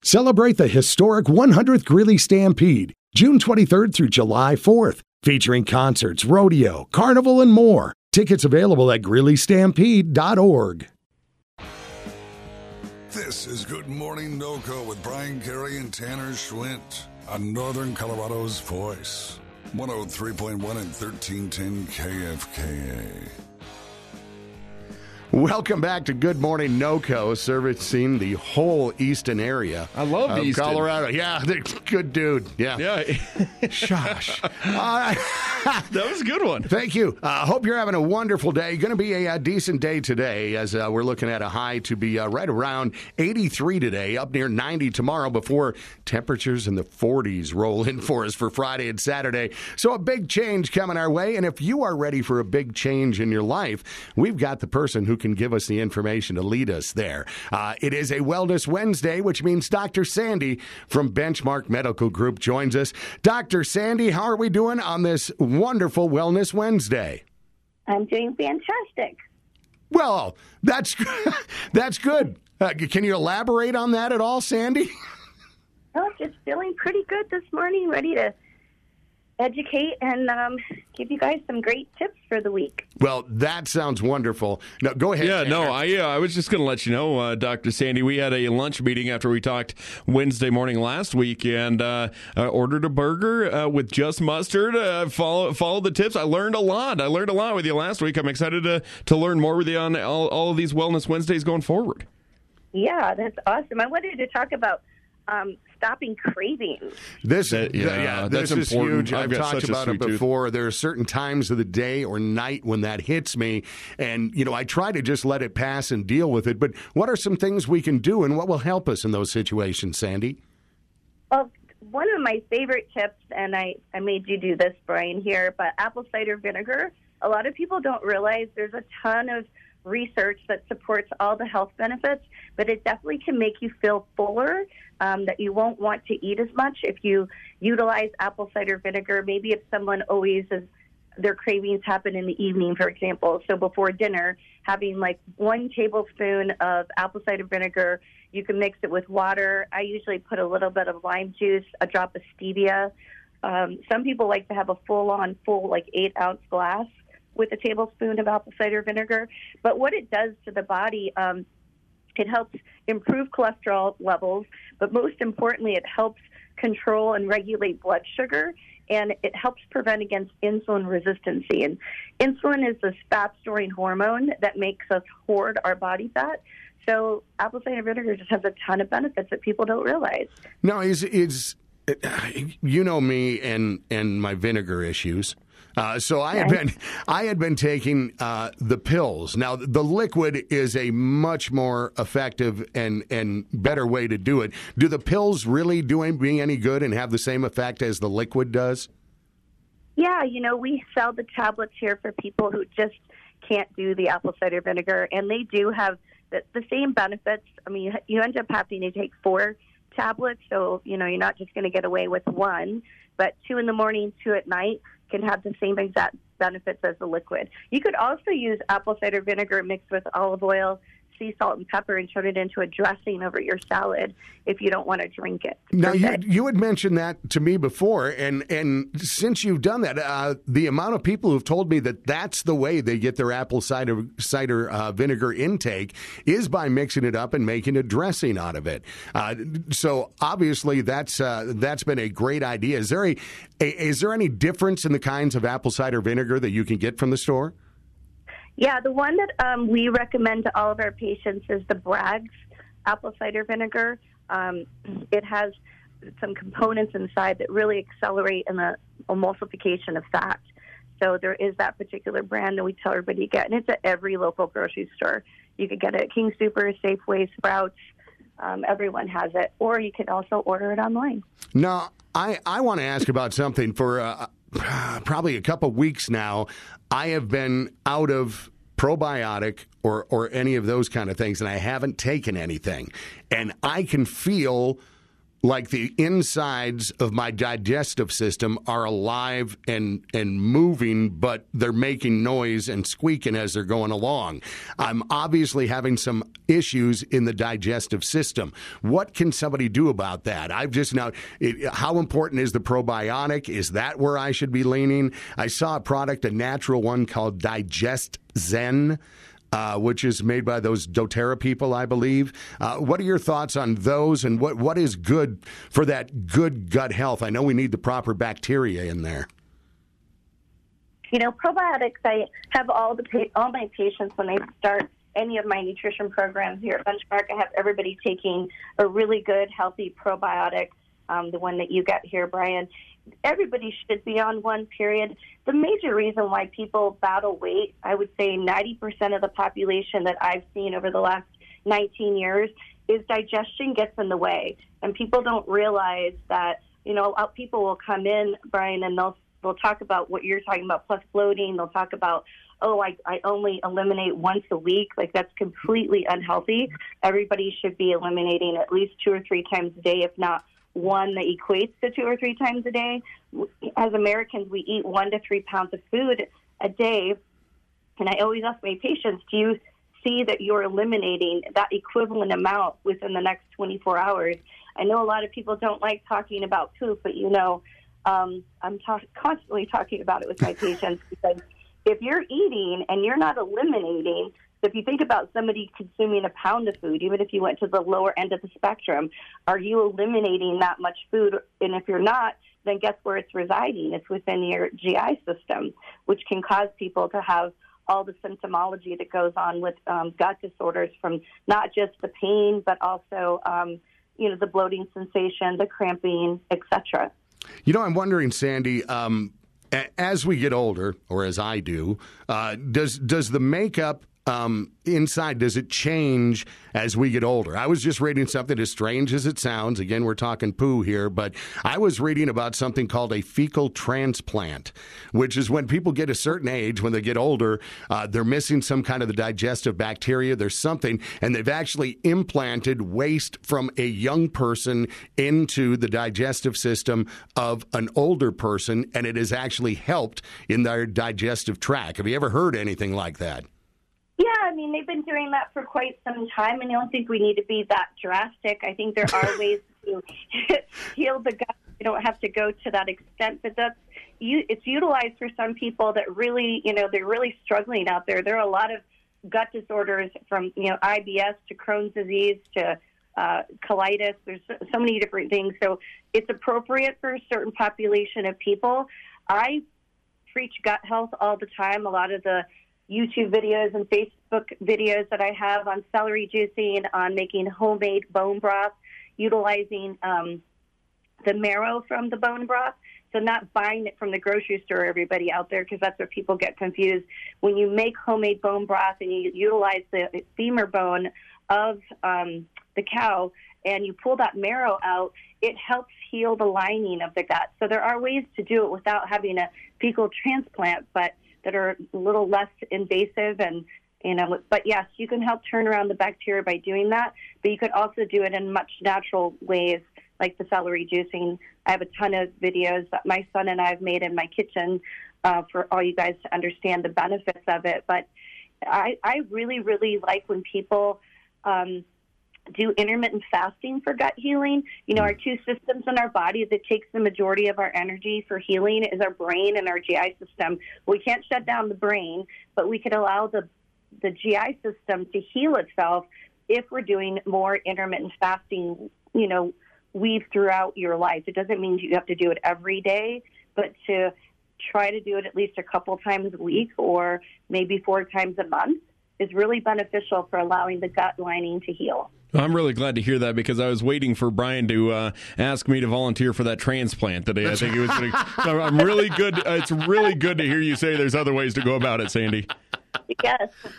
Celebrate the historic 100th Greeley Stampede, June 23rd through July 4th, featuring concerts, rodeo, carnival, and more. Tickets available at GreeleyStampede.org. This is Good Morning NoCo with Brian Carey and Tanner Schwint on Northern Colorado's Voice, 103.1 and 1310 KFKA. Welcome back to Good Morning NoCo, servicing the whole eastern area. I love the Easton. Colorado. Yeah, good dude. Yeah. Shush. That was a good one. Thank you. Hope you're having a wonderful day. Going to be a decent day today, as we're looking at a high to be right around 83 today, up near 90 tomorrow, before temperatures in the 40s roll in for us for Friday and Saturday. So a big change coming our way, and if you are ready for a big change in your life, we've got the person who can give us the information to lead us there. It is a Wellness Wednesday, which means Dr. Sandy from Benchmark Medical Group joins us. Dr. Sandy, how are we doing on this wonderful Wellness Wednesday? I'm doing fantastic. Well, that's good. Can you elaborate on that at all, Sandy? Oh, just feeling pretty good this morning, ready to educate and give you guys some great tips for the week. Well, that sounds wonderful. No, go ahead. Yeah, Tanner. I was just going to let you know, Dr. Sandy, we had a lunch meeting after we talked Wednesday morning last week, and ordered a burger with just mustard. Followed the tips. I learned a lot. With you last week. I'm excited to learn more with you on all of these Wellness Wednesdays going forward. Yeah, that's awesome. I wanted to talk about stopping cravings. This that's is important. huge. I've talked about it before. There are certain times of the day or night when that hits me, and I try to just let it pass and deal with it. But what are some things we can do, and what will help us in those situations, Sandy? Well, one of my favorite tips, and I made you do this, Brian, here, but apple cider vinegar. A lot of people don't realize there's a ton of research that supports all the health benefits, but it definitely can make you feel fuller, that you won't want to eat as much if you utilize apple cider vinegar. Maybe if someone always is, their cravings happen in the evening, for example. So before dinner, having like 1 tablespoon of apple cider vinegar, you can mix it with water. I usually put a little bit of lime juice, a drop of stevia. Some people like to have a full 8-ounce glass with a tablespoon of apple cider vinegar. But what it does to the body, it helps improve cholesterol levels, but most importantly, it helps control and regulate blood sugar, and it helps prevent against insulin resistance. And insulin is this fat-storing hormone that makes us hoard our body fat. So apple cider vinegar just has a ton of benefits that people don't realize. No, you know me and my vinegar issues. So I had been taking the pills. Now, the liquid is a much more effective and better way to do it. Do the pills really being any good and have the same effect as the liquid does? Yeah, we sell the tablets here for people who just can't do the apple cider vinegar, and they do have the same benefits. I mean, you end up having to take 4 tablets, so, you're not just going to get away with 1, but 2 in the morning, 2 at night can have the same exact benefits as the liquid. You could also use apple cider vinegar mixed with olive oil, sea salt, and pepper and turn it into a dressing over your salad if you don't want to drink it. Now, you had mentioned that to me before, and since you've done that, the amount of people who've told me that that's the way they get their apple cider vinegar intake is by mixing it up and making a dressing out of it. So obviously that's been a great idea. Is there any difference in the kinds of apple cider vinegar that you can get from the store? Yeah, the one that we recommend to all of our patients is the Bragg's apple cider vinegar. It has some components inside that really accelerate in the emulsification of fat. So there is that particular brand that we tell everybody to get, and it's at every local grocery store. You could get it at King Soopers, Safeway, Sprouts. Everyone has it, or you can also order it online. Now, I want to ask about something. For probably a couple weeks now, I have been out of probiotic or any of those kind of things, and I haven't taken anything. And I can feel like the insides of my digestive system are alive and moving, but they're making noise and squeaking as they're going along. I'm obviously having some issues in the digestive system. What can somebody do about that? How important is the probiotic? Is that where I should be leaning? I saw a product, a natural one called Digest Zen, which is made by those doTERRA people, I believe. What are your thoughts on those, and what is good for that good gut health? I know we need the proper bacteria in there. Probiotics, I have all my patients when they start any of my nutrition programs here at Benchmark. I have everybody taking a really good, healthy probiotic, the one that you get here, Brian. Everybody should be on one, period. The major reason why people battle weight, I would say 90% of the population that I've seen over the last 19 years is digestion gets in the way. And people don't realize that, people will come in, Brian, and they'll talk about what you're talking about, plus bloating. They'll talk about, I only eliminate once a week. Like, that's completely unhealthy. Everybody should be eliminating at least 2 or 3 times a day, if not one that equates to 2 or 3 times a day. As Americans, we eat 1 to 3 pounds of food a day. And I always ask my patients, do you see that you're eliminating that equivalent amount within the next 24 hours? I know a lot of people don't like talking about poop, but I'm constantly talking about it with my patients, because if you're eating and you're not eliminating, so if you think about somebody consuming a pound of food, even if you went to the lower end of the spectrum, are you eliminating that much food? And if you're not, then guess where it's residing? It's within your GI system, which can cause people to have all the symptomology that goes on with gut disorders, from not just the pain, but also, the bloating sensation, the cramping, etc. I'm wondering, Sandy, as we get older, or as I do, does the makeup inside, does it change as we get older? I was just reading something, as strange as it sounds. Again, we're talking poo here, but I was reading about something called a fecal transplant, which is when people get a certain age, when they get older, they're missing some kind of the digestive bacteria. There's something, and they've actually implanted waste from a young person into the digestive system of an older person, and it has actually helped in their digestive tract. Have you ever heard anything like that? Yeah, they've been doing that for quite some time, and I don't think we need to be that drastic. I think there are ways to heal the gut. You don't have to go to that extent, but it's utilized for some people that really, they're really struggling out there. There are a lot of gut disorders, from, IBS to Crohn's disease to colitis. There's so many different things. So it's appropriate for a certain population of people. I preach gut health all the time. A lot of the YouTube videos and Facebook videos that I have on celery juicing, on making homemade bone broth, utilizing the marrow from the bone broth. So not buying it from the grocery store, everybody out there, because that's where people get confused. When you make homemade bone broth and you utilize the femur bone of the cow and you pull that marrow out, it helps heal the lining of the gut. So there are ways to do it without having a fecal transplant, but that are a little less invasive, and but yes, you can help turn around the bacteria by doing that, but you could also do it in much natural ways, like the celery juicing. I have a ton of videos that my son and I have made in my kitchen for all you guys to understand the benefits of it. But I really, really like when people do intermittent fasting for gut healing. Our 2 systems in our body that takes the majority of our energy for healing is our brain and our GI system. We can't shut down the brain, but we can allow the GI system to heal itself if we're doing more intermittent fasting, weave throughout your life. It doesn't mean you have to do it every day, but to try to do it at least a couple times a week or maybe 4 times a month is really beneficial for allowing the gut lining to heal. I'm really glad to hear that, because I was waiting for Brian to ask me to volunteer for that transplant today. I think it was. I'm really good. It's really good to hear you say there's other ways to go about it, Sandy. Yes, of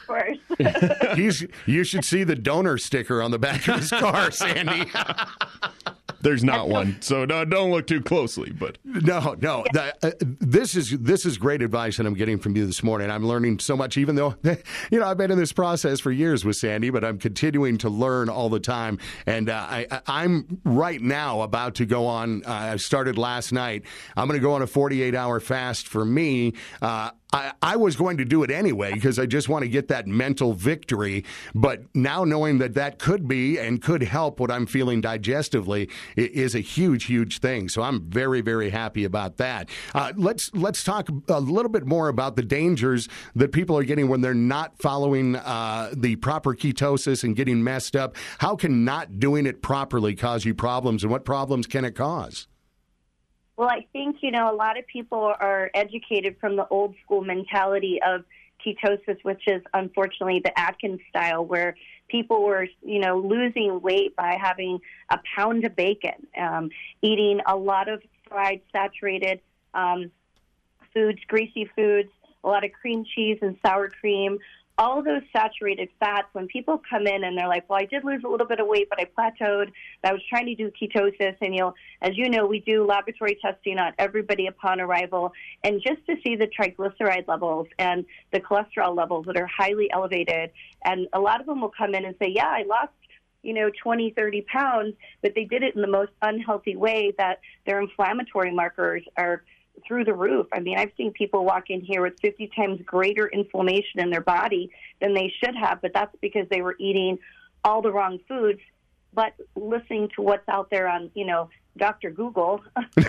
course. You should see the donor sticker on the back of his car, Sandy. there's not one. So don't look too closely. But No. This is great advice that I'm getting from you this morning. I'm learning so much, even though, I've been in this process for years with Sandy, but I'm continuing to learn all the time. And I'm right now about to go on, I started last night. I'm going to go on a 48-hour fast for me. I was going to do it anyway because I just want to get that mental victory. But now knowing that could be and could help what I'm feeling digestively is a huge, huge thing. So I'm very, very happy about that. Let's talk a little bit more about the dangers that people are getting when they're not following the proper ketosis and getting messed up. How can not doing it properly cause you problems, and what problems can it cause? Well, I think, a lot of people are educated from the old school mentality of ketosis, which is unfortunately the Atkins style, where people were, losing weight by having a pound of bacon, eating a lot of fried, saturated foods, greasy foods, a lot of cream cheese and sour cream, all those saturated fats. When people come in and they're like, well, I did lose a little bit of weight, but I plateaued. I was trying to do ketosis. And, as you know, we do laboratory testing on everybody upon arrival. And just to see the triglyceride levels and the cholesterol levels that are highly elevated. And a lot of them will come in and say, yeah, I lost 20, 30 pounds, but they did it in the most unhealthy way, that their inflammatory markers are through the roof. I mean, I've seen people walk in here with 50 times greater inflammation in their body than they should have, but that's because they were eating all the wrong foods, but listening to what's out there on, Dr. Google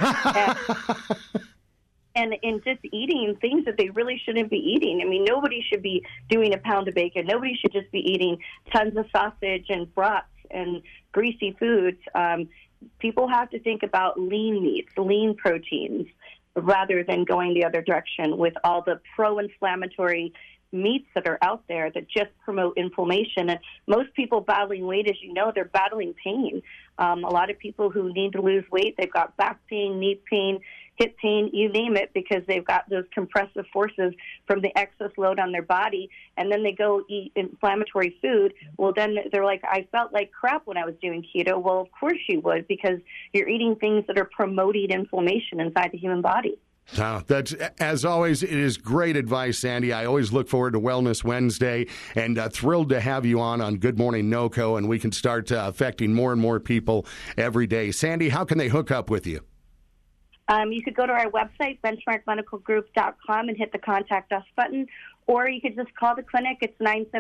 and just eating things that they really shouldn't be eating. I mean, nobody should be doing a pound of bacon. Nobody should just be eating tons of sausage and brats and greasy foods. People have to think about lean meats, lean proteins, rather than going the other direction with all the pro-inflammatory meats that are out there that just promote inflammation. And most people battling weight, as you know, they're battling pain. A lot of people who need to lose weight, they've got back pain, knee pain, hip pain, you name it, because they've got those compressive forces from the excess load on their body, and then they go eat inflammatory food. Well, then they're like, I felt like crap when I was doing keto. Well, of course you would, because you're eating things that are promoting inflammation inside the human body. That's, as always, it is great advice, Sandy. I always look forward to Wellness Wednesday, and thrilled to have you on Good Morning NoCo, and we can start affecting more and more people every day. Sandy, how can they hook up with you? You could go to our website, benchmarkmedicalgroup.com, and hit the Contact Us button, or you could just call the clinic. It's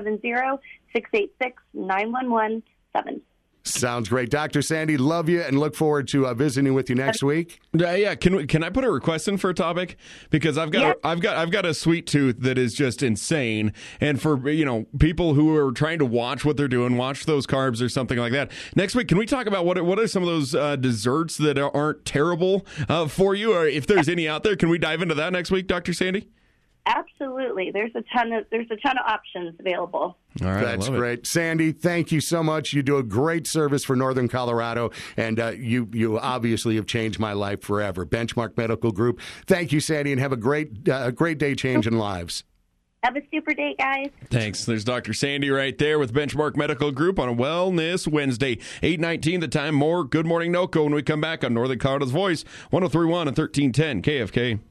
970-686-9117. Sounds great. Dr. Sandy, love you and look forward to visiting with you next week. Yeah, can I put a request in for a topic? Because I've got a sweet tooth that is just insane, and for people who are trying to watch what they're doing, watch those carbs or something like that. Next week, can we talk about what are some of those desserts that aren't terrible for you, or if there's any out there? Can we dive into that next week, Dr. Sandy? Absolutely. There's a ton of options available. All right, that's great. Sandy, thank you so much. You do a great service for Northern Colorado, and you obviously have changed my life forever. Benchmark Medical Group. Thank you, Sandy, and have a great day changing lives. Have a super day, guys. Thanks. There's Dr. Sandy right there with Benchmark Medical Group on a Wellness Wednesday. 8:19 the time. More Good Morning NoCo when we come back on Northern Colorado's Voice, 103.1 and 1310 KFK.